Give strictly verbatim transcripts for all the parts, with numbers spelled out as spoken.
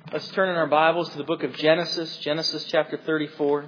Let's turn in our Bibles to the book of Genesis, Genesis chapter thirty-four.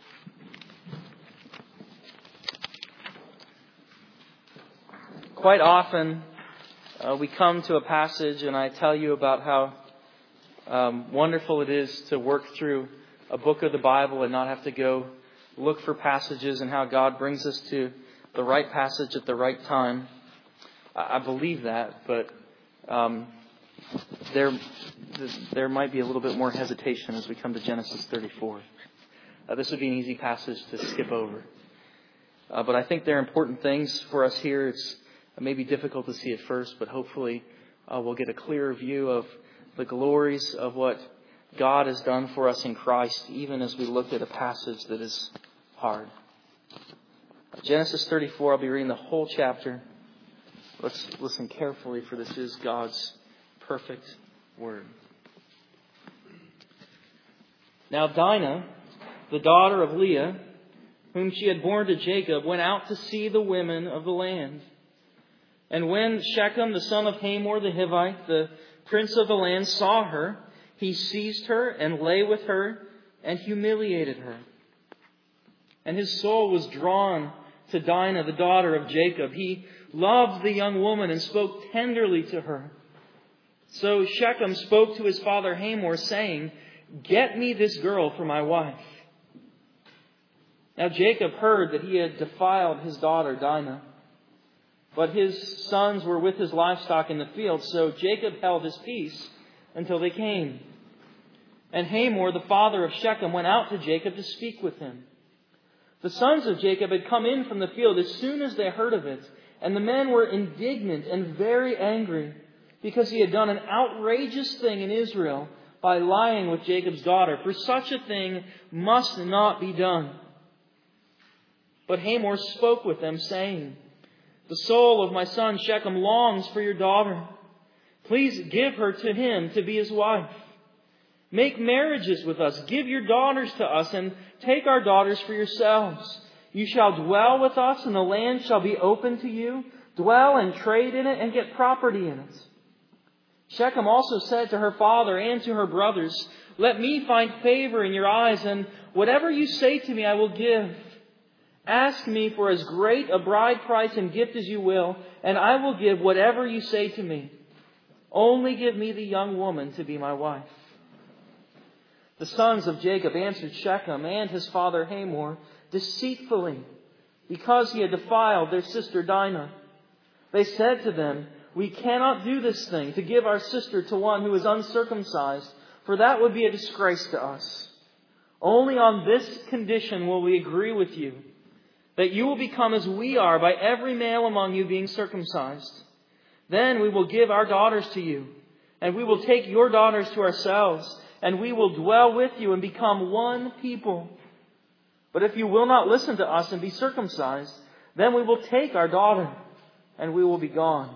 Quite often uh, we come to a passage and I tell you about how um, wonderful it is to work through a book of the Bible and not have to go look for passages, and how God brings us to the right passage at the right time. I, I believe that, but um, there there might be a little bit more hesitation as we come to Genesis thirty-four. Uh, this would be an easy passage to skip over. Uh, but I think there are important things for us here. It's maybe difficult to see at first, but hopefully uh, we'll get a clearer view of the glories of what God has done for us in Christ, even as we look at a passage that is hard. Uh, Genesis thirty-four, I'll be reading the whole chapter. Let's listen carefully, for this is God's perfect word. Now Dinah, the daughter of Leah, whom she had borne to Jacob, went out to see the women of the land. And when Shechem, the son of Hamor the Hivite, the prince of the land, saw her, he seized her and lay with her and humiliated her. And his soul was drawn to Dinah, the daughter of Jacob. He loved the young woman and spoke tenderly to her. So Shechem spoke to his father Hamor, saying, "Get me this girl for my wife." Now Jacob heard that he had defiled his daughter Dinah, but his sons were with his livestock in the field, so Jacob held his peace until they came. And Hamor, the father of Shechem, went out to Jacob to speak with him. The sons of Jacob had come in from the field as soon as they heard of it, and the men were indignant and very angry, because he had done an outrageous thing in Israel by lying with Jacob's daughter. For such a thing must not be done. But Hamor spoke with them, saying, "The soul of my son Shechem longs for your daughter. Please give her to him to be his wife. Make marriages with us. Give your daughters to us, and take our daughters for yourselves. You shall dwell with us, and the land shall be open to you. Dwell and trade in it, and get property in it." Shechem also said to her father and to her brothers, "Let me find favor in your eyes, and whatever you say to me I will give. Ask me for as great a bride price and gift as you will, and I will give whatever you say to me. Only give me the young woman to be my wife." The sons of Jacob answered Shechem and his father Hamor deceitfully, because he had defiled their sister Dinah. They said to them, "We cannot do this thing, to give our sister to one who is uncircumcised, for that would be a disgrace to us. Only on this condition will we agree with you, that you will become as we are by every male among you being circumcised. Then we will give our daughters to you, and we will take your daughters to ourselves, and we will dwell with you and become one people. But if you will not listen to us and be circumcised, then we will take our daughter, and we will be gone."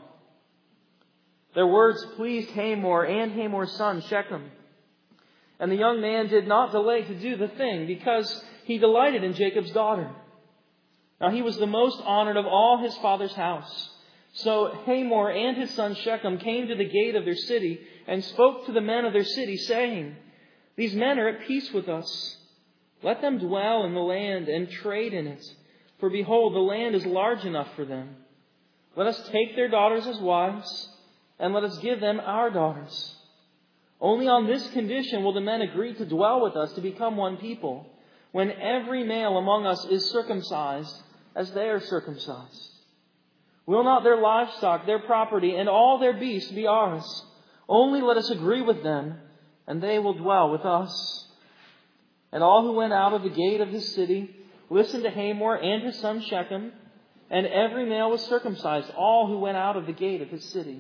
Their words pleased Hamor and Hamor's son Shechem. And the young man did not delay to do the thing, because he delighted in Jacob's daughter. Now he was the most honored of all his father's house. So Hamor and his son Shechem came to the gate of their city and spoke to the men of their city, saying, "These men are at peace with us. Let them dwell in the land and trade in it. For behold, the land is large enough for them. Let us take their daughters as wives, and let us give them our daughters. Only on this condition will the men agree to dwell with us, to become one people, when every male among us is circumcised as they are circumcised. Will not their livestock, their property, and all their beasts be ours? Only let us agree with them, and they will dwell with us." And all who went out of the gate of his city listened to Hamor and his son Shechem, and every male was circumcised, all who went out of the gate of his city.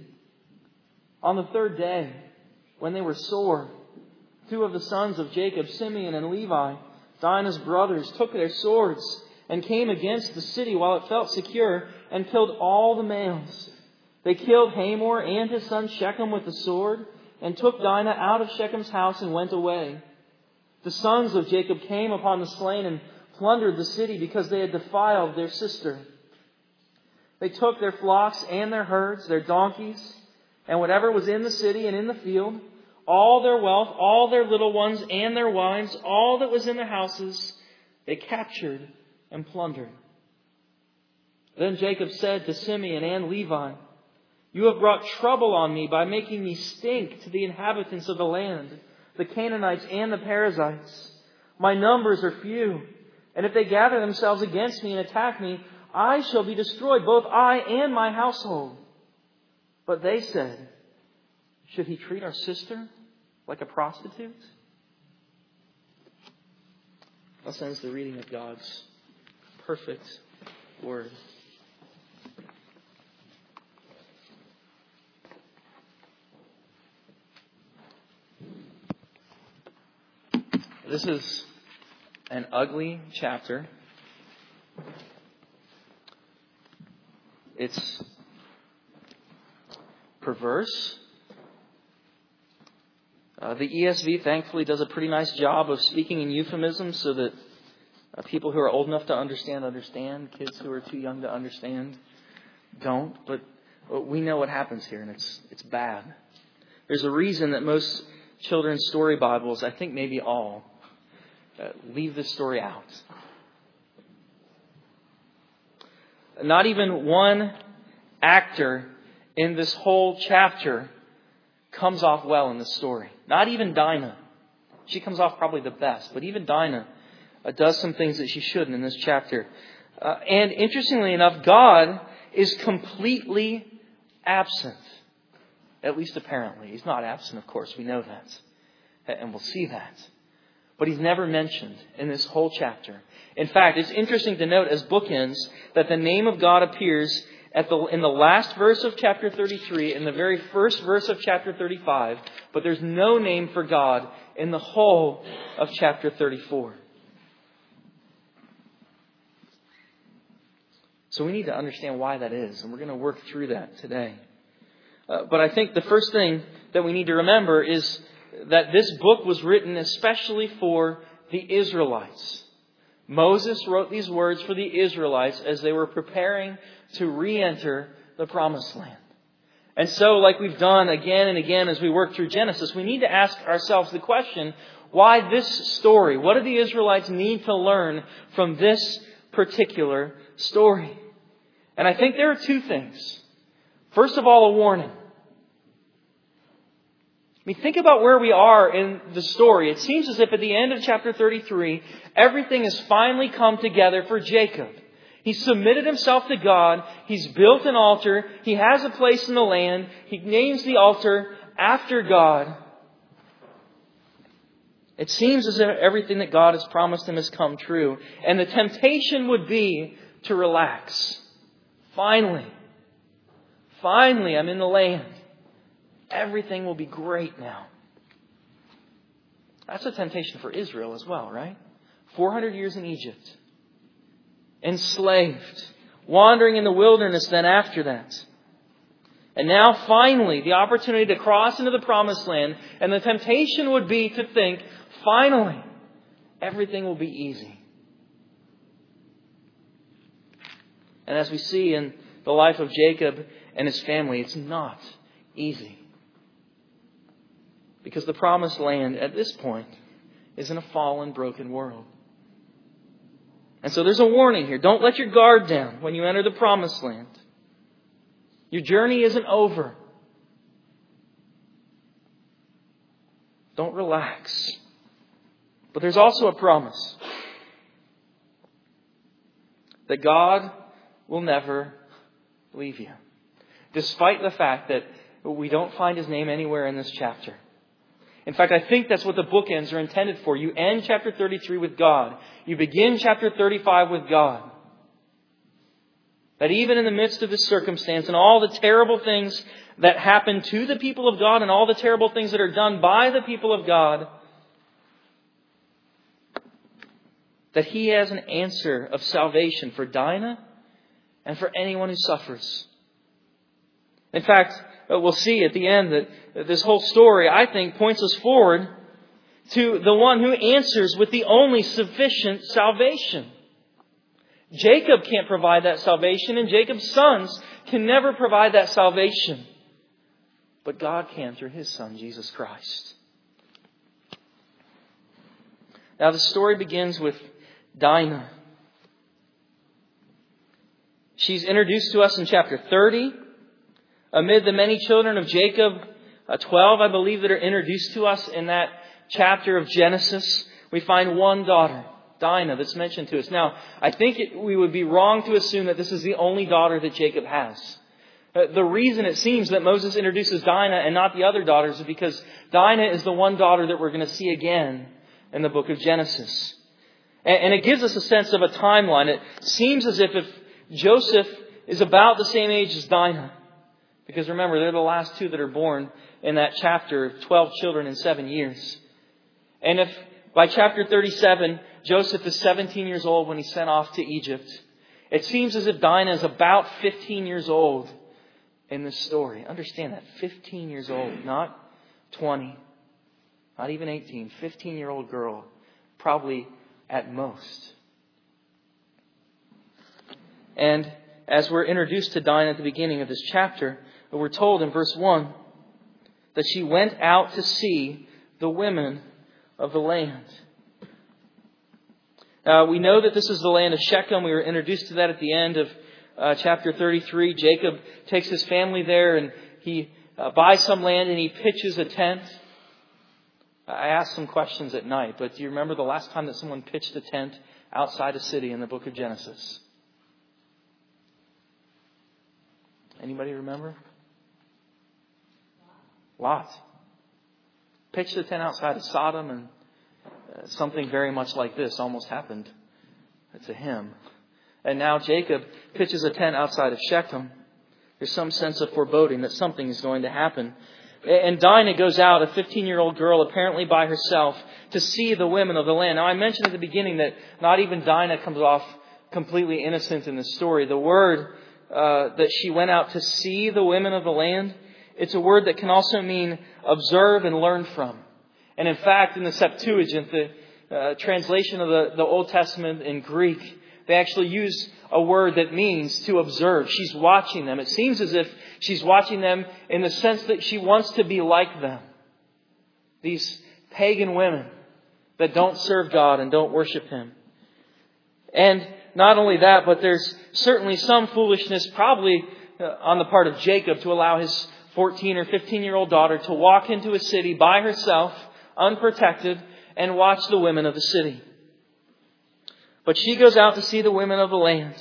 On the third day, when they were sore, two of the sons of Jacob, Simeon and Levi, Dinah's brothers, took their swords and came against the city while it felt secure, and killed all the males. They killed Hamor and his son Shechem with the sword, and took Dinah out of Shechem's house and went away. The sons of Jacob came upon the slain and plundered the city, because they had defiled their sister. They took their flocks and their herds, their donkeys, and whatever was in the city and in the field, all their wealth, all their little ones and their wives, all that was in their houses, they captured and plundered. Then Jacob said to Simeon and Levi, "You have brought trouble on me by making me stink to the inhabitants of the land, the Canaanites and the Perizzites. My numbers are few, and if they gather themselves against me and attack me, I shall be destroyed, both I and my household." But they said, "Should he treat our sister like a prostitute?" Thus ends the reading of God's perfect Word. This is an ugly chapter. It's perverse. Uh, the E S V, thankfully, does a pretty nice job of speaking in euphemisms so that uh, people who are old enough to understand, understand. Kids who are too young to understand don't. But, but we know what happens here, and it's it's bad. There's a reason that most children's story Bibles, I think maybe all, uh, leave this story out. Not even one actor in this whole chapter comes off well in this story. Not even Dinah. She comes off probably the best. But even Dinah uh, does some things that she shouldn't in this chapter. Uh, and interestingly enough, God is completely absent. At least apparently. He's not absent, of course. We know that. And we'll see that. But He's never mentioned in this whole chapter. In fact, it's interesting to note as bookends that the name of God appears at the in the last verse of chapter thirty-three, in the very first verse of chapter thirty-five, but there's no name for God in the whole of chapter thirty-four. So we need to understand why that is, and we're going to work through that today. Uh, but I think the first thing that we need to remember is that this book was written especially for the Israelites. Moses wrote these words for the Israelites as they were preparing to re-enter the Promised Land. And so, like we've done again and again as we work through Genesis, we need to ask ourselves the question, why this story? What do the Israelites need to learn from this particular story? And I think there are two things. First of all, a warning. I mean, think about where we are in the story. It seems as if at the end of chapter thirty-three, everything has finally come together for Jacob. He submitted himself to God. He's built an altar. He has a place in the land. He names the altar after God. It seems as if everything that God has promised him has come true. And the temptation would be to relax. Finally. Finally, I'm in the land. Everything will be great now. That's a temptation for Israel as well, right? four hundred years in Egypt. Enslaved. Wandering in the wilderness then after that. And now finally the opportunity to cross into the Promised Land. And the temptation would be to think, finally, everything will be easy. And as we see in the life of Jacob and his family, it's not easy. Because the Promised Land at this point is in a fallen, broken world. And so there's a warning here. Don't let your guard down when you enter the Promised Land. Your journey isn't over. Don't relax. But there's also a promise that God will never leave you. Despite the fact that we don't find His name anywhere in this chapter. In fact, I think that's what the bookends are intended for. You end chapter thirty-three with God. You begin chapter thirty-five with God. That even in the midst of this circumstance and all the terrible things that happen to the people of God and all the terrible things that are done by the people of God, that He has an answer of salvation for Dinah and for anyone who suffers. In fact, we'll see at the end that this whole story, I think, points us forward to the one who answers with the only sufficient salvation. Jacob can't provide that salvation, and Jacob's sons can never provide that salvation. But God can through His Son, Jesus Christ. Now the story begins with Dinah. She's introduced to us in chapter thirty. Amid the many children of Jacob, uh, twelve, I believe, that are introduced to us in that chapter of Genesis, we find one daughter, Dinah, that's mentioned to us. Now, I think it, we would be wrong to assume that this is the only daughter that Jacob has. Uh, the reason it seems that Moses introduces Dinah and not the other daughters is because Dinah is the one daughter that we're going to see again in the book of Genesis. And, and it gives us a sense of a timeline. It seems as if, if Joseph is about the same age as Dinah. Because remember, they're the last two that are born in that chapter, twelve children in seven years. And if by chapter thirty-seven, Joseph is seventeen years old when he's sent off to Egypt, it seems as if Dinah is about fifteen years old in this story. Understand that, fifteen years old, not twenty, not even eighteen, fifteen-year-old girl, probably at most. And as we're introduced to Dinah at the beginning of this chapter, we're told in verse one that she went out to see the women of the land. Uh, we know that this is the land of Shechem. We were introduced to that at the end of uh, chapter thirty-three. Jacob takes his family there and he uh, buys some land and he pitches a tent. I asked some questions at night, but do you remember the last time that someone pitched a tent outside a city in the book of Genesis? Anybody remember? Lot. Pitched a tent outside of Sodom, and uh, something very much like this almost happened to him. And now Jacob pitches a tent outside of Shechem. There's some sense of foreboding that something is going to happen. And Dinah goes out, a fifteen-year-old girl, apparently by herself, to see the women of the land. Now, I mentioned at the beginning that not even Dinah comes off completely innocent in this story. The word uh, that she went out to see the women of the land, it's a word that can also mean observe and learn from. And in fact, in the Septuagint, the uh, translation of the, the Old Testament in Greek, they actually use a word that means to observe. She's watching them. It seems as if she's watching them in the sense that she wants to be like them. These pagan women that don't serve God and don't worship Him. And not only that, but there's certainly some foolishness probably on the part of Jacob to allow his fourteen or fifteen-year-old daughter to walk into a city by herself, unprotected, and watch the women of the city. But she goes out to see the women of the land.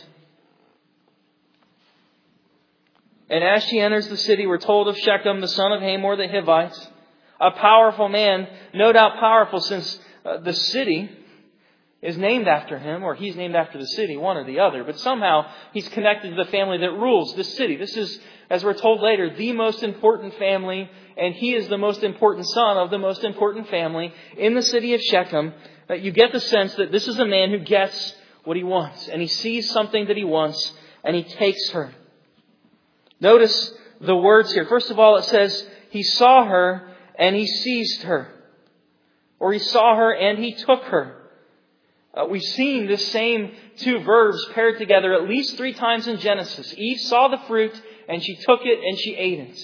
And as she enters the city, we're told of Shechem, the son of Hamor the Hivite, a powerful man, no doubt powerful since uh, the city is named after him, or he's named after the city, one or the other. But somehow he's connected to the family that rules the city. This is, as we're told later, the most important family, and he is the most important son of the most important family in the city of Shechem. Uh, you get the sense that this is a man who gets what he wants, and he sees something that he wants, and he takes her. Notice the words here. First of all, it says, he saw her and he seized her. Or he saw her and he took her. Uh, we've seen this same two verbs paired together at least three times in Genesis. Eve saw the fruit and she took it and she ate it.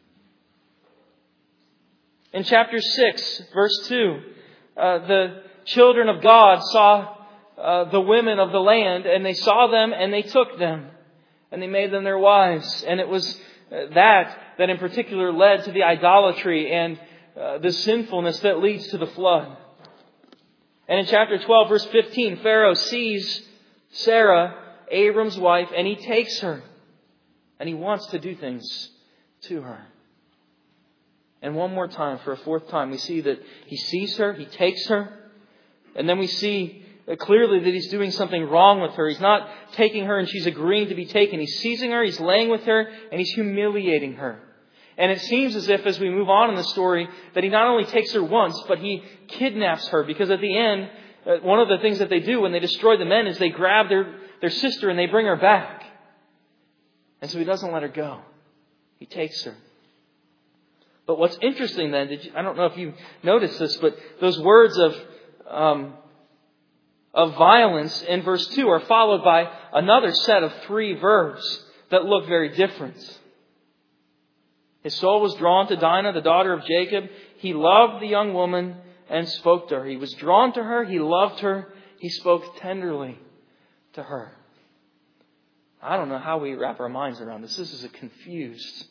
In chapter six, verse two, uh, the children of God saw uh, the women of the land, and they saw them and they took them. And they made them their wives. And it was that that in particular led to the idolatry and uh, the sinfulness that leads to the flood. And in chapter twelve, verse fifteen, Pharaoh sees Sarah, Abram's wife, and he takes her. And he wants to do things to her. And one more time, for a fourth time, we see that he sees her, he takes her. And then we see clearly that he's doing something wrong with her. He's not taking her and she's agreeing to be taken. He's seizing her, he's laying with her, and he's humiliating her. And it seems as if, as we move on in the story, that he not only takes her once, but he kidnaps her. Because at the end, one of the things that they do when they destroy the men is they grab their, their sister and they bring her back. And so he doesn't let her go. He takes her. But what's interesting then, did you, I don't know if you noticed this, but those words of um, of violence in verse two are followed by another set of three verbs that look very different. His soul was drawn to Dinah, the daughter of Jacob. He loved the young woman, and spoke to her. He was drawn to her. He loved her. He spoke tenderly to her. I don't know how we wrap our minds around this. This is a confused,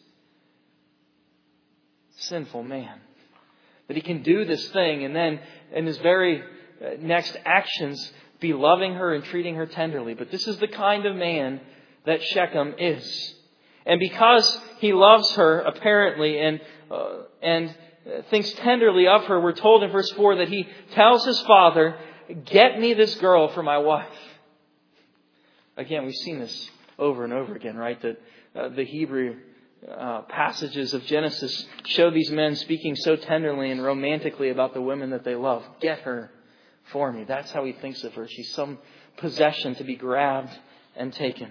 sinful man. That he can do this thing and then in his very next actions be loving her and treating her tenderly. But this is the kind of man that Shechem is. And because he loves her, apparently, and uh, and thinks tenderly of her, we're told in verse four that he tells his father, "Get me this girl for my wife." Again, we've seen this over and over again, right? That uh, the Hebrew uh, passages of Genesis show these men speaking so tenderly and romantically about the women that they love. Get her for me. That's how he thinks of her. She's some possession to be grabbed and taken.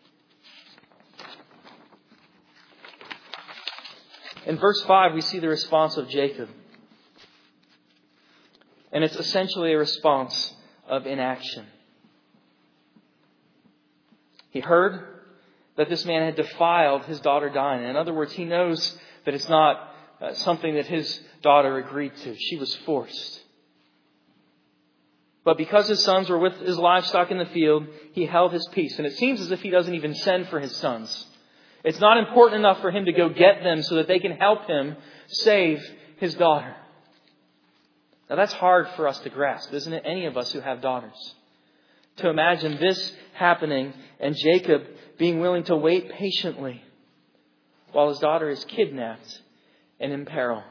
In verse five, we see the response of Jacob. And it's essentially a response of inaction. He heard that this man had defiled his daughter Dinah. In other words, he knows that it's not uh, something that his daughter agreed to. She was forced. But because his sons were with his livestock in the field, he held his peace. And it seems as if he doesn't even send for his sons. It's not important enough for him to go get them so that they can help him save his daughter. Now that's hard for us to grasp, isn't it? Any of us who have daughters. To imagine this happening and Jacob being willing to wait patiently while his daughter is kidnapped and in peril.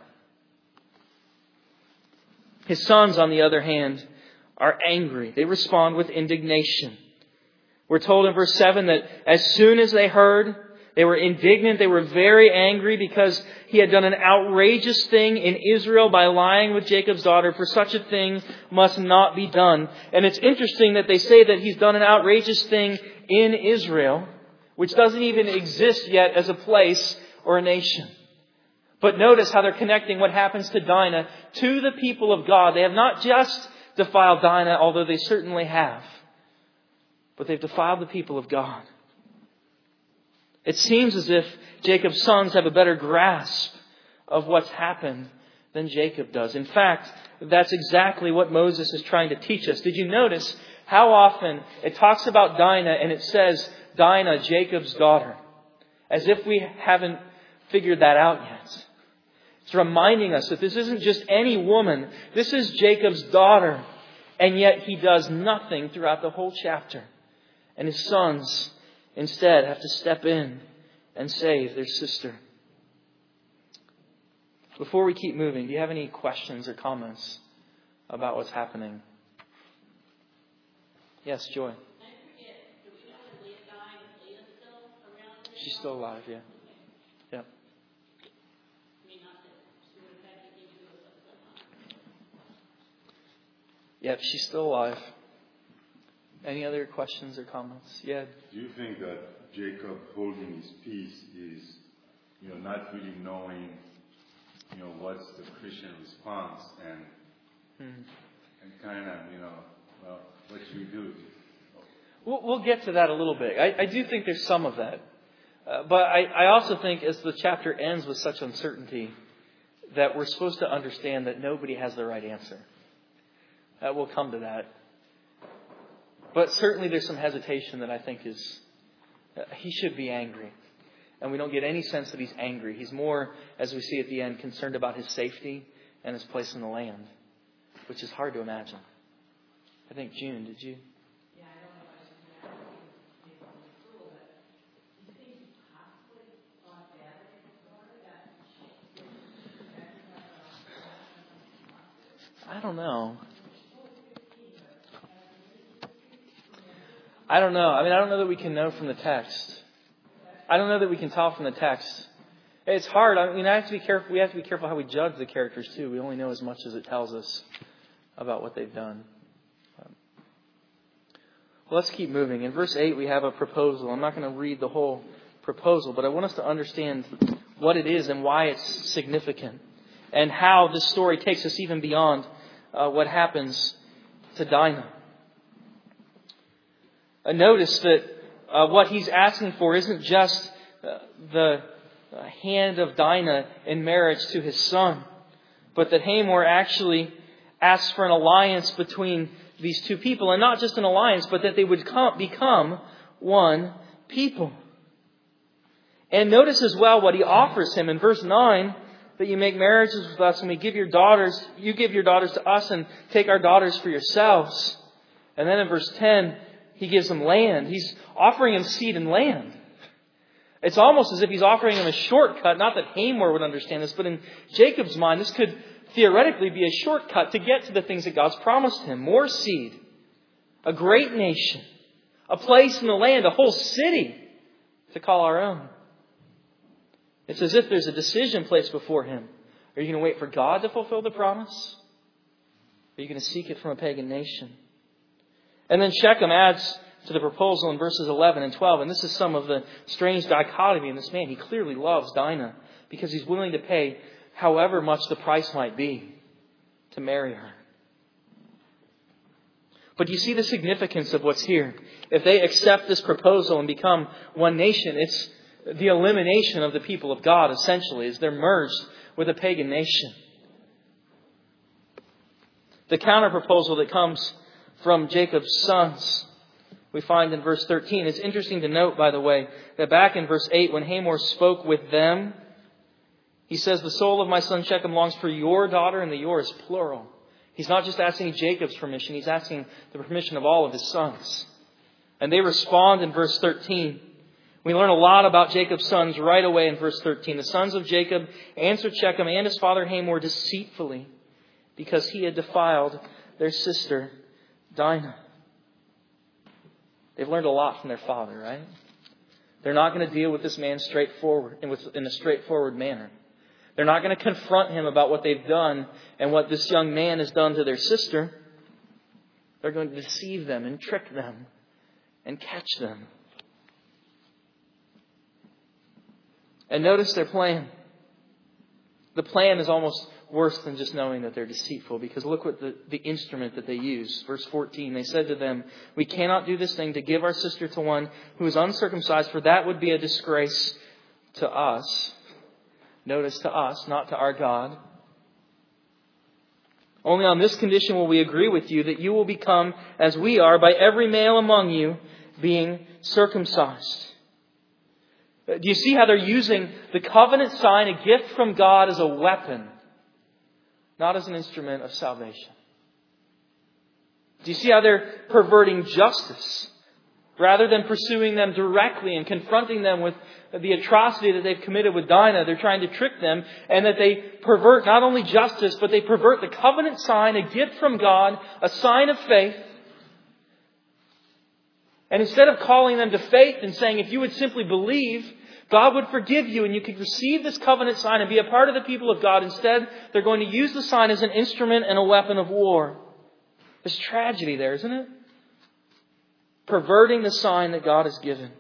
His sons, on the other hand, are angry. They respond with indignation. We're told in verse seven that as soon as they heard, they were indignant. They were very angry because he had done an outrageous thing in Israel by lying with Jacob's daughter. For such a thing must not be done. And it's interesting that they say that he's done an outrageous thing in Israel, which doesn't even exist yet as a place or a nation. But notice how they're connecting what happens to Dinah to the people of God. They have not just defiled Dinah, although they certainly have, but they've defiled the people of God. It seems as if Jacob's sons have a better grasp of what's happened than Jacob does. In fact, that's exactly what Moses is trying to teach us. Did you notice how often it talks about Dinah and it says Dinah, Jacob's daughter, as if we haven't figured that out yet? It's reminding us that this isn't just any woman. This is Jacob's daughter. And yet he does nothing throughout the whole chapter. And his sons instead have to step in and save their sister. Before we keep moving, do you have any questions or comments about what's happening? Yes, Joy. She's still alive, yeah. Yeah. Yep, she's still alive. Any other questions or comments? Yeah. Do you think that Jacob holding his peace is, you know, not really knowing, you know, what's the Christian response and hmm. and kind of, you know, well, what should we do? We'll, we'll get to that a little bit. I, I do think there's some of that. Uh, but I, I also think as the chapter ends with such uncertainty that we're supposed to understand that nobody has the right answer. Uh, we'll come to that. But certainly there's some hesitation that I think is, uh, he should be angry. And we don't get any sense that he's angry. He's more, as we see at the end, concerned about his safety and his place in the land, which is hard to imagine. I think, June, did you? Yeah, I don't know if I should be cruel, but do you think he possibly thought bad of that? I don't know. I don't know. I mean, I don't know that we can know from the text. I don't know that we can tell from the text. It's hard. I mean, I have to be careful. We have to be careful how we judge the characters too. We only know as much as it tells us about what they've done. Well, let's keep moving. In verse eight, we have a proposal. I'm not going to read the whole proposal, but I want us to understand what it is and why it's significant, and how this story takes us even beyond uh, what happens to Dinah. Uh, notice that uh, what he's asking for isn't just uh, the uh, hand of Dinah in marriage to his son, but that Hamor actually asks for an alliance between these two people. And not just an alliance, but that they would come, become one people. And notice as well what he offers him in verse nine, that you make marriages with us and we give your daughters, you give your daughters to us and take our daughters for yourselves. And then in verse ten, he gives them land. He's offering him seed and land. It's almost as if he's offering him a shortcut. Not that Hamor would understand this, but in Jacob's mind, this could theoretically be a shortcut to get to the things that God's promised him. More seed, a great nation, a place in the land, a whole city to call our own. It's as if there's a decision placed before him. Are you going to wait for God to fulfill the promise? Or are you going to seek it from a pagan nation? And then Shechem adds to the proposal in verses eleven and twelve. And this is some of the strange dichotomy in this man. He clearly loves Dinah because he's willing to pay however much the price might be to marry her. But you see the significance of what's here. If they accept this proposal and become one nation, it's the elimination of the people of God, essentially, as they're merged with a pagan nation. The counter-proposal that comes from Jacob's sons, we find in verse thirteen. It's interesting to note, by the way, that back in verse eight, when Hamor spoke with them, he says, the soul of my son Shechem longs for your daughter, and the your is plural. He's not just asking Jacob's permission, he's asking the permission of all of his sons. And they respond in verse thirteen. We learn a lot about Jacob's sons right away in verse thirteen. The sons of Jacob answered Shechem and his father Hamor deceitfully because he had defiled their sister Dinah. They've learned a lot from their father, right? They're not going to deal with this man straightforward in a straightforward manner. They're not going to confront him about what they've done and what this young man has done to their sister. They're going to deceive them and trick them and catch them. And notice their plan. The plan is almost worse than just knowing that they're deceitful, because look what the, the instrument that they use. Verse fourteen, they said to them, we cannot do this thing to give our sister to one who is uncircumcised, for that would be a disgrace to us. Notice, to us, not to our God. Only on this condition will we agree with you, that you will become as we are by every male among you being circumcised. Do you see how they're using the covenant sign, a gift from God, as a weapon, not as an instrument of salvation? Do you see how they're perverting justice rather than pursuing them directly and confronting them with the atrocity that they've committed with Dinah? They're trying to trick them, and that they pervert not only justice, but they pervert the covenant sign, a gift from God, a sign of faith. And instead of calling them to faith and saying, if you would simply believe, God would forgive you and you could receive this covenant sign and be a part of the people of God. Instead, they're going to use the sign as an instrument and a weapon of war. There's tragedy there, isn't it? Perverting the sign that God has given.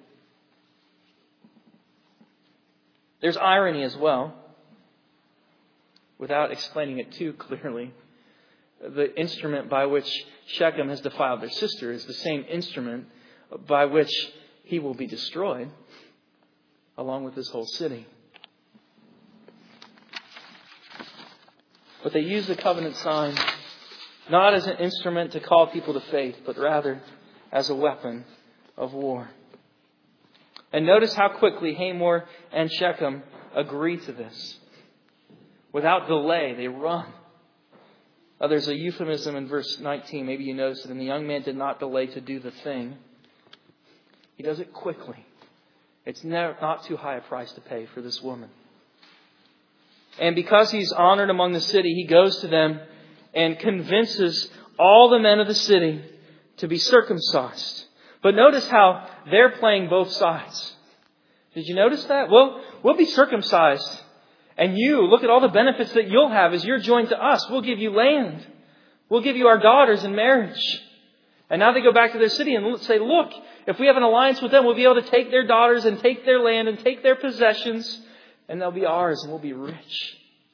There's irony as well. Without explaining it too clearly, the instrument by which Shechem has defiled their sister is the same instrument by which he will be destroyed, along with this whole city. But they use the covenant sign not as an instrument to call people to faith, but rather as a weapon of war. And notice how quickly Hamor and Shechem agree to this. Without delay, they run. Uh, there's a euphemism in verse nineteen. Maybe you noticed it. And the young man did not delay to do the thing. He does it quickly. It's never, not too high a price to pay for this woman. And because he's honored among the city, he goes to them and convinces all the men of the city to be circumcised. But notice how they're playing both sides. Did you notice that? Well, we'll be circumcised. And you, look at all the benefits that you'll have as you're joined to us. We'll give you land. We'll give you our daughters in marriage. And now they go back to their city and say, look, if we have an alliance with them, we'll be able to take their daughters and take their land and take their possessions, and they'll be ours and we'll be rich.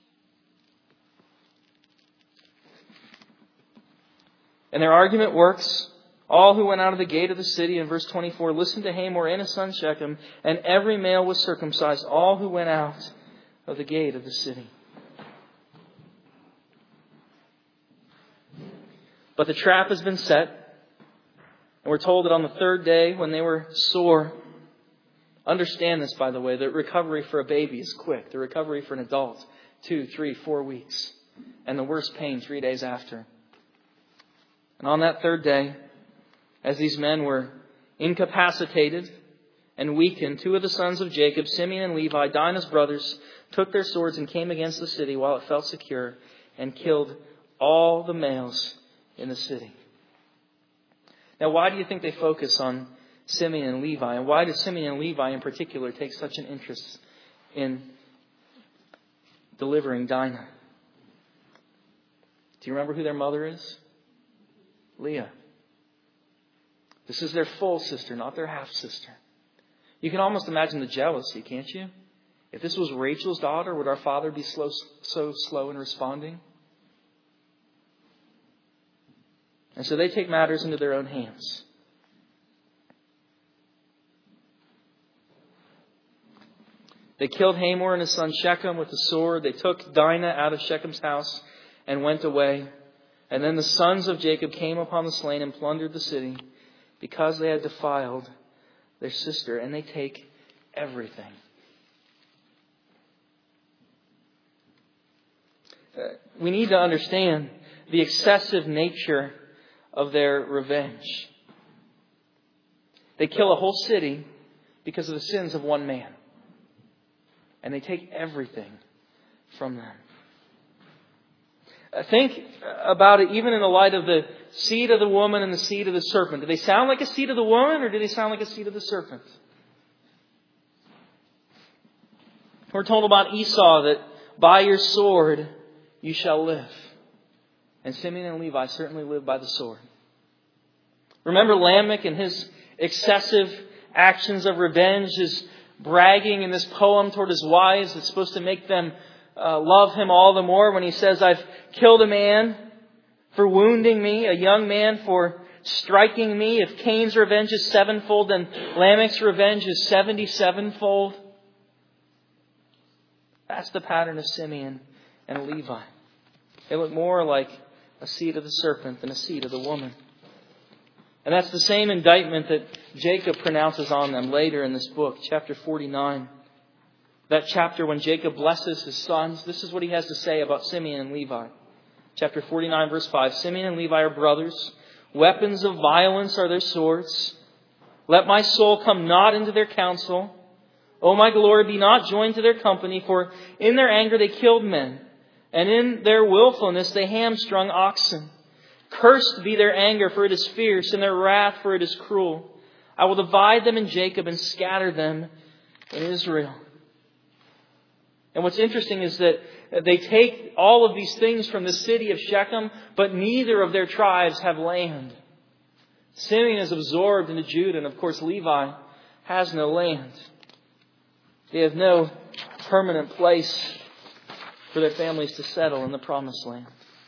And their argument works. All who went out of the gate of the city, in verse twenty-four, listened to Hamor and his son Shechem, and every male was circumcised, all who went out of the gate of the city. But the trap has been set. And we're told that on the third day, when they were sore, understand this, by the way, that recovery for a baby is quick. The recovery for an adult, two, three, four weeks. And the worst pain, three days after. And on that third day, as these men were incapacitated and weakened, two of the sons of Jacob, Simeon and Levi, Dinah's brothers, took their swords and came against the city while it felt secure and killed all the males in the city. Now, why do you think they focus on Simeon and Levi? And why does Simeon and Levi in particular take such an interest in delivering Dinah? Do you remember who their mother is? Leah. This is their full sister, not their half sister. You can almost imagine the jealousy, can't you? If this was Rachel's daughter, would our father be slow, so slow in responding? And so they take matters into their own hands. They killed Hamor and his son Shechem with the sword. They took Dinah out of Shechem's house and went away. And then the sons of Jacob came upon the slain and plundered the city because they had defiled their sister. And they take everything. Uh, we need to understand the excessive nature of their revenge. They kill a whole city because of the sins of one man. And they take everything from them. Think about it even in the light of the seed of the woman and the seed of the serpent. Do they sound like a seed of the woman or do they sound like a seed of the serpent? We're told about Esau that by your sword you shall live. And Simeon and Levi certainly live by the sword. Remember Lamech and his excessive actions of revenge, his bragging in this poem toward his wives. It's supposed to make them uh, love him all the more when he says, I've killed a man for wounding me, a young man for striking me. If Cain's revenge is sevenfold, then Lamech's revenge is seventy-sevenfold. That's the pattern of Simeon and Levi. They look more like a seed of the serpent than a seed of the woman. And that's the same indictment that Jacob pronounces on them later in this book, chapter forty-nine. That chapter when Jacob blesses his sons. This is what he has to say about Simeon and Levi. Chapter forty-nine, verse five. Simeon and Levi are brothers. Weapons of violence are their swords. Let my soul come not into their counsel. O my glory, be not joined to their company. For in their anger they killed men. And in their willfulness they hamstrung oxen. Cursed be their anger, for it is fierce, and their wrath, for it is cruel. I will divide them in Jacob and scatter them in Israel. And what's interesting is that they take all of these things from the city of Shechem, but neither of their tribes have land. Simeon is absorbed into Judah, and of course Levi has no land. They have no permanent place for their families to settle in the promised land.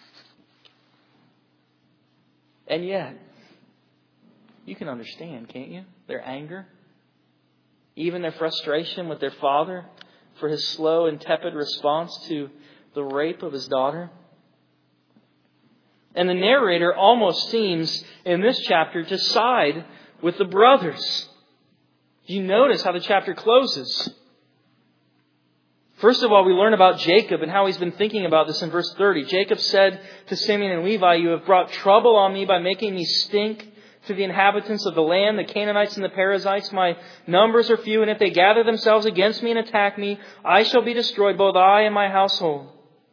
And yet, you can understand, can't you? Their anger, even their frustration with their father for his slow and tepid response to the rape of his daughter. And the narrator almost seems, in this chapter, to side with the brothers. You notice how the chapter closes. First of all, we learn about Jacob and how he's been thinking about this in verse thirty. Jacob said to Simeon and Levi, you have brought trouble on me by making me stink to the inhabitants of the land, the Canaanites and the Perizzites. My numbers are few, and if they gather themselves against me and attack me, I shall be destroyed, both I and my household.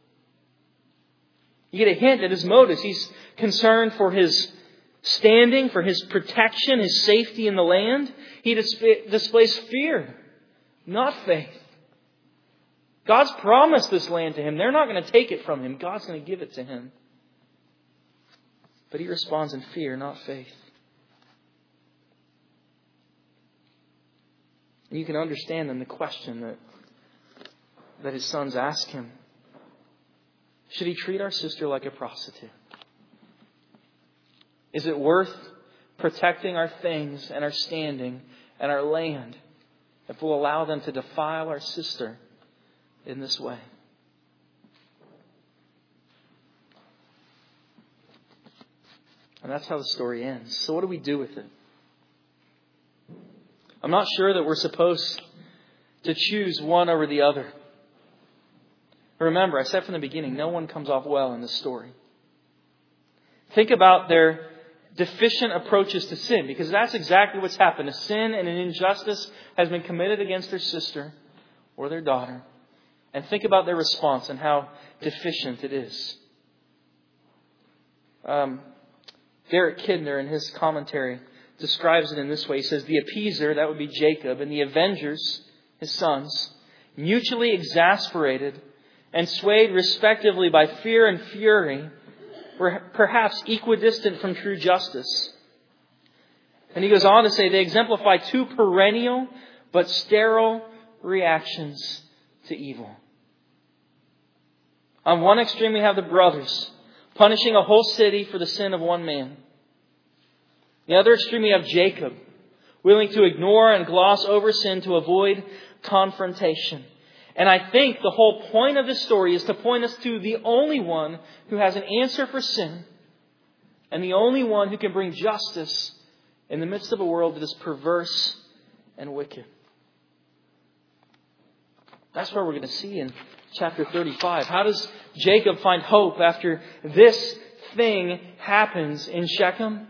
You get a hint at his motives. He's concerned for his standing, for his protection, his safety in the land. He displays fear, not faith. God's promised this land to him. They're not going to take it from him. God's going to give it to him. But he responds in fear, not faith. And you can understand then the question that, that his sons ask him. Should he treat our sister like a prostitute? Is it worth protecting our things and our standing and our land if we'll allow them to defile our sister in this way? And that's how the story ends. So what do we do with it? I'm not sure that we're supposed to choose one over the other. Remember, I said from the beginning, no one comes off well in this story. Think about their deficient approaches to sin, because that's exactly what's happened. A sin and an injustice has been committed against their sister or their daughter. And think about their response and how deficient it is. Um, Derek Kidner, in his commentary, describes it in this way. He says, the appeaser, that would be Jacob, and the avengers, his sons, mutually exasperated and swayed respectively by fear and fury, were perhaps equidistant from true justice. And he goes on to say they exemplify two perennial but sterile reactions to evil. On one extreme we have the brothers punishing a whole city for the sin of one man. The other extreme we have Jacob, willing to ignore and gloss over sin to avoid confrontation. And I think the whole point of this story is to point us to the only one who has an answer for sin and the only one who can bring justice in the midst of a world that is perverse and wicked. That's what we're going to see in chapter thirty-five. How does Jacob find hope after this thing happens in Shechem?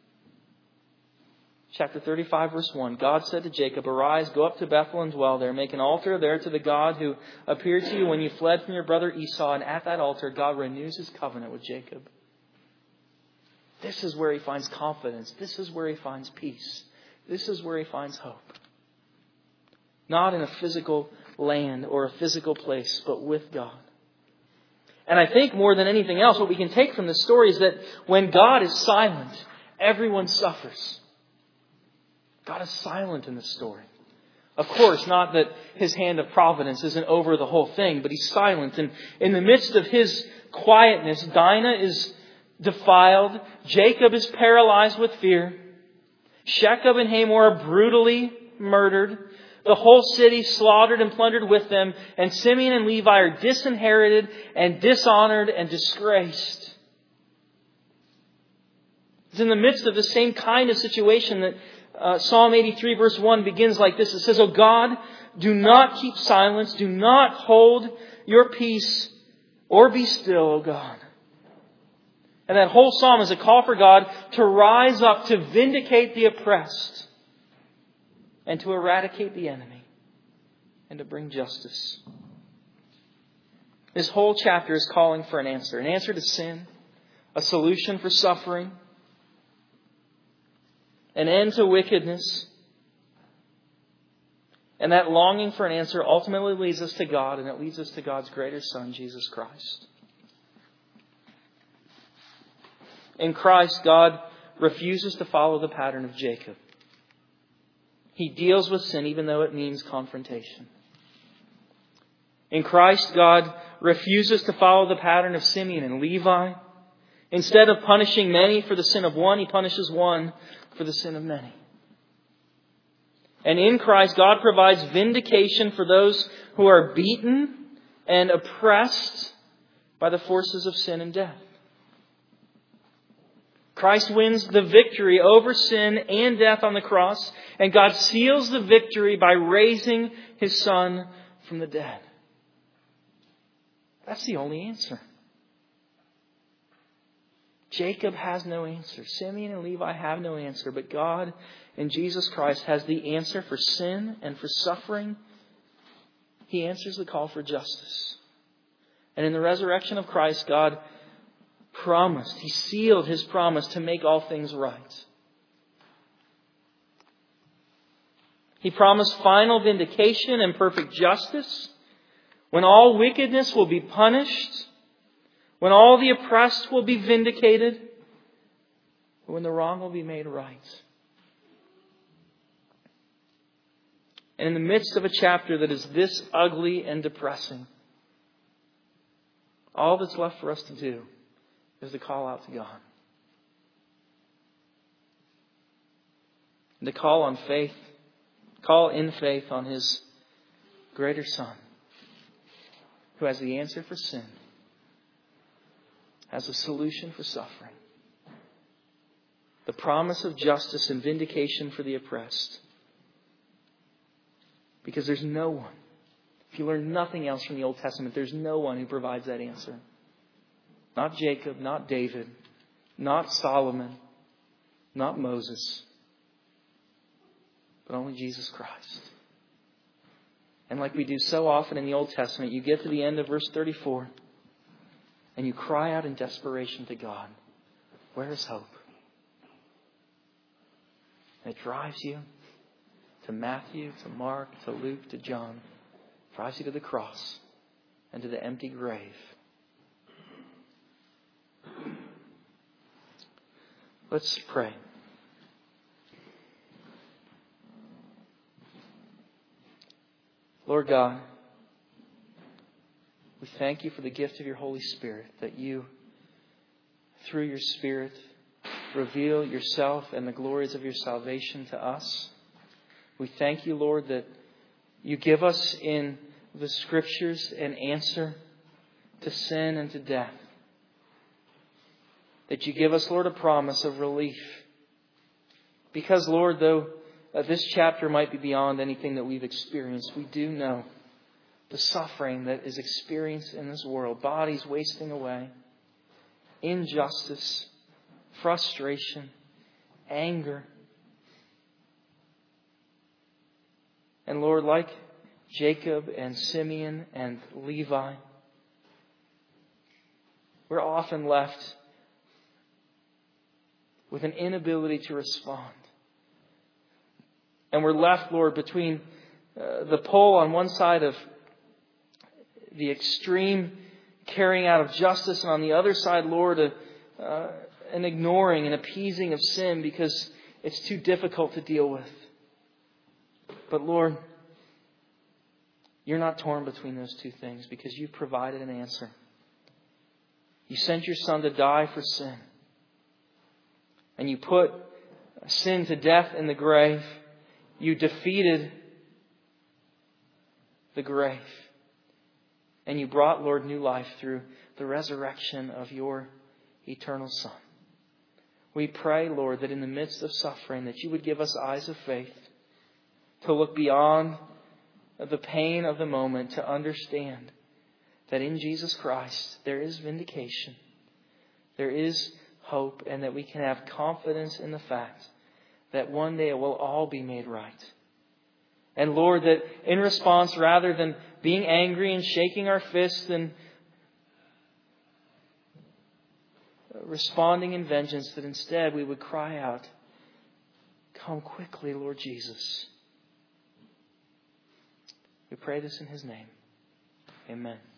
Chapter thirty-five, verse one. God said to Jacob, arise, go up to Bethel and dwell there. Make an altar there to the God who appeared to you when you fled from your brother Esau. And at that altar, God renews his covenant with Jacob. This is where he finds confidence. This is where he finds peace. This is where he finds hope. Not in a physical land or a physical place, but with God. And I think more than anything else, what we can take from this story is that when God is silent, everyone suffers. God is silent in this story. Of course, not that his hand of providence isn't over the whole thing, but he's silent. And in the midst of his quietness, Dinah is defiled. Jacob is paralyzed with fear. Shechem and Hamor are brutally murdered. The whole city slaughtered and plundered with them. And Simeon and Levi are disinherited and dishonored and disgraced. It's in the midst of the same kind of situation that Uh, Psalm eighty-three verse one begins like this. It says, O God, do not keep silence. Do not hold your peace or be still, O God. And that whole psalm is a call for God to rise up to vindicate the oppressed and to eradicate the enemy and to bring justice. This whole chapter is calling for an answer. An answer to sin, a solution for suffering, an end to wickedness. And that longing for an answer ultimately leads us to God, and it leads us to God's greater Son, Jesus Christ. In Christ, God refuses to follow the pattern of Jacob. He deals with sin even though it means confrontation. In Christ, God refuses to follow the pattern of Simeon and Levi. Instead of punishing many for the sin of one, He punishes one for the sin of many. And in Christ, God provides vindication for those who are beaten and oppressed by the forces of sin and death. Christ wins the victory over sin and death on the cross, and God seals the victory by raising His Son from the dead. That's the only answer. Jacob has no answer. Simeon and Levi have no answer. But God in Jesus Christ has the answer for sin and for suffering. He answers the call for justice. And in the resurrection of Christ, God promised, He sealed His promise to make all things right. He promised final vindication and perfect justice, when all wickedness will be punished, when all the oppressed will be vindicated, when the wrong will be made right. And in the midst of a chapter that is this ugly and depressing, all that's left for us to do is to call out to God. And to call on faith, call in faith on His greater Son, who has the answer for sin, has a solution for suffering, the promise of justice and vindication for the oppressed. Because there's no one. If you learn nothing else from the Old Testament, there's no one who provides that answer. Not Jacob, not David, not Solomon, not Moses, but only Jesus Christ. And like we do so often in the Old Testament, you get to the end of verse thirty-four and you cry out in desperation to God, where is hope? And it drives you to Matthew, to Mark, to Luke, to John. It drives you to the cross and to the empty grave. Let's pray. Lord God, we thank you for the gift of your Holy Spirit, that you, through your Spirit, reveal yourself and the glories of your salvation to us. We thank you, Lord, that you give us in the Scriptures an answer to sin and to death. That you give us, Lord, a promise of relief. Because, Lord, though uh, this chapter might be beyond anything that we've experienced, we do know the suffering that is experienced in this world. Bodies wasting away. Injustice. Frustration. Anger. And Lord, like Jacob and Simeon and Levi, we're often left with an inability to respond. And we're left, Lord, between uh, the pole on one side of the extreme carrying out of justice, and on the other side, Lord, a, uh, an ignoring and appeasing of sin because it's too difficult to deal with. But Lord, you're not torn between those two things because you've provided an answer. You sent your Son to die for sin. And you put sin to death in the grave. You defeated the grave. And you brought, Lord, new life through the resurrection of your eternal Son. We pray, Lord, that in the midst of suffering, that you would give us eyes of faith to look beyond the pain of the moment, to understand that in Jesus Christ there is vindication, there is hope, and that we can have confidence in the fact that one day it will all be made right. And Lord, that in response, rather than being angry and shaking our fists and responding in vengeance, that instead we would cry out, come quickly, Lord Jesus. We pray this in His name. Amen.